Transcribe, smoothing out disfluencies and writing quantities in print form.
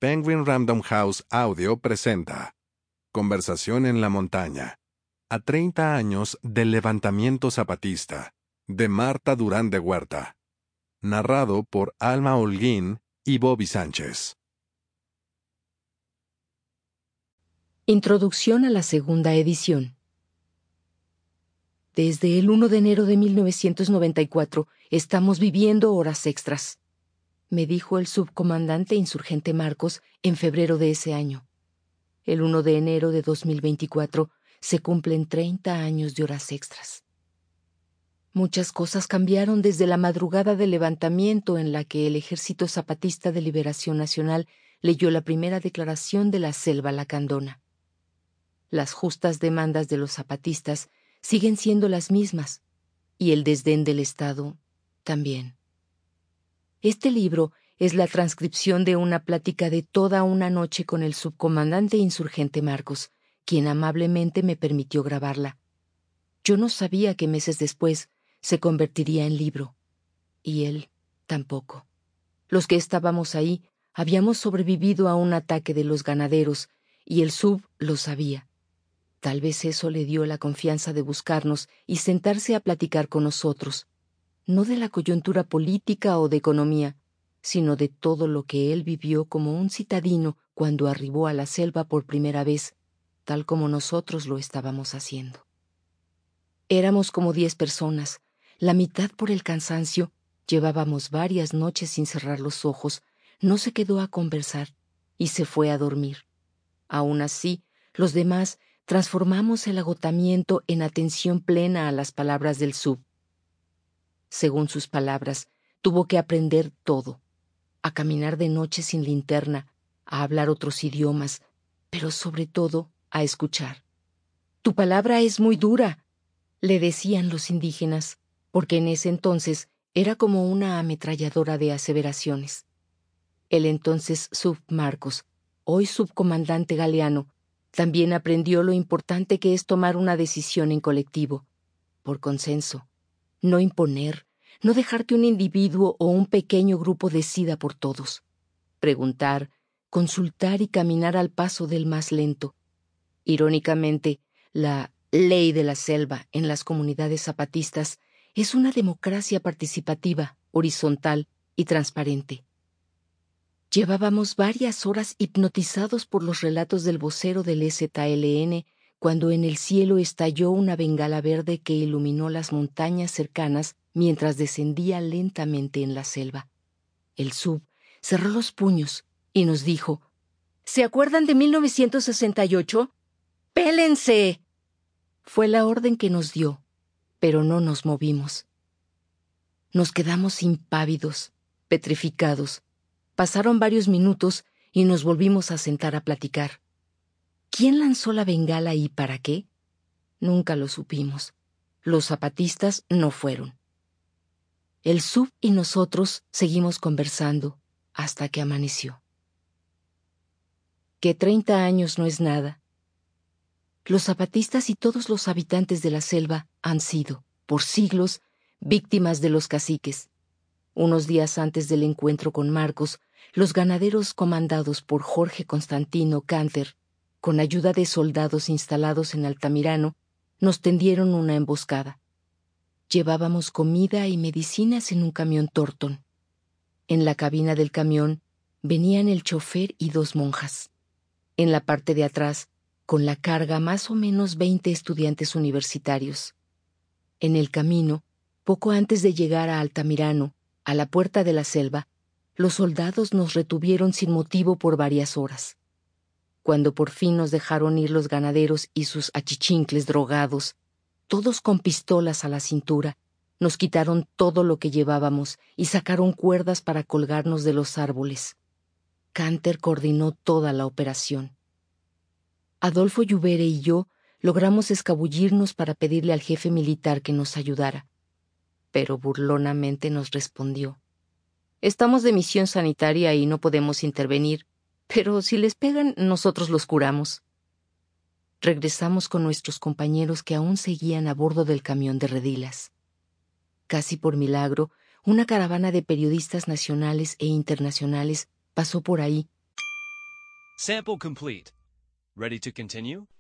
Penguin Random House Audio presenta Conversación en la montaña. A 30 años del levantamiento zapatista, de Marta Durán de Huerta. Narrado por Alma Holguín y Bobby Sánchez. Introducción a la segunda edición. Desde el 1 de enero de 1994 estamos viviendo horas extras, me dijo el subcomandante insurgente Marcos en febrero de ese año. El 1 de enero de 2024 se cumplen 30 años de horas extras. Muchas cosas cambiaron desde la madrugada del levantamiento en la que el Ejército Zapatista de Liberación Nacional leyó la primera declaración de la Selva Lacandona. Las justas demandas de los zapatistas siguen siendo las mismas, y el desdén del Estado también. Este libro es la transcripción de una plática de toda una noche con el subcomandante insurgente Marcos, quien amablemente me permitió grabarla. Yo no sabía que meses después se convertiría en libro, y él tampoco. Los que estábamos ahí habíamos sobrevivido a un ataque de los ganaderos, y el sub lo sabía. Tal vez eso le dio la confianza de buscarnos y sentarse a platicar con nosotros, no de la coyuntura política o de economía, sino de todo lo que él vivió como un citadino cuando arribó a la selva por primera vez, tal como nosotros lo estábamos haciendo. Éramos como 10 personas, la mitad por el cansancio, llevábamos varias noches sin cerrar los ojos, no se quedó a conversar y se fue a dormir. Aún así, los demás transformamos el agotamiento en atención plena a las palabras del sub. Según sus palabras, tuvo que aprender todo, a caminar de noche sin linterna, a hablar otros idiomas, pero sobre todo a escuchar. «Tu palabra es muy dura», le decían los indígenas, porque en ese entonces era como una ametralladora de aseveraciones. El entonces sub Marcos, hoy subcomandante Galeano, también aprendió lo importante que es tomar una decisión en colectivo, por consenso, no imponer, no dejar que un individuo o un pequeño grupo decida por todos. Preguntar, consultar y caminar al paso del más lento. Irónicamente, la ley de la selva en las comunidades zapatistas es una democracia participativa, horizontal y transparente. Llevábamos varias horas hipnotizados por los relatos del vocero del EZLN cuando en el cielo estalló una bengala verde que iluminó las montañas cercanas mientras descendía lentamente en la selva. El sub cerró los puños y nos dijo: «¿Se acuerdan de 1968? ¡Pélense!». Fue la orden que nos dio, pero no nos movimos. Nos quedamos impávidos, petrificados. Pasaron varios minutos y nos volvimos a sentar a platicar. ¿Quién lanzó la bengala y para qué? Nunca lo supimos. Los zapatistas no fueron. El sub y nosotros seguimos conversando hasta que amaneció. Que 30 años no es nada. Los zapatistas y todos los habitantes de la selva han sido, por siglos, víctimas de los caciques. Unos días antes del encuentro con Marcos, los ganaderos comandados por Jorge Constantino Canter, con ayuda de soldados instalados en Altamirano, nos tendieron una emboscada. Llevábamos comida y medicinas en un camión Torton. En la cabina del camión venían el chofer y 2 monjas. En la parte de atrás, con la carga, más o menos 20 estudiantes universitarios. En el camino, poco antes de llegar a Altamirano, a la puerta de la selva, los soldados nos retuvieron sin motivo por varias horas. Cuando por fin nos dejaron ir los ganaderos y sus achichincles drogados, todos con pistolas a la cintura, nos quitaron todo lo que llevábamos y sacaron cuerdas para colgarnos de los árboles. Canter coordinó toda la operación. Adolfo Lluvere y yo logramos escabullirnos para pedirle al jefe militar que nos ayudara, pero burlonamente nos respondió: «Estamos de misión sanitaria y no podemos intervenir, pero si les pegan, nosotros los curamos». Regresamos con nuestros compañeros que aún seguían a bordo del camión de redilas. Casi por milagro, una caravana de periodistas nacionales e internacionales pasó por ahí Sample complete. Ready to continue?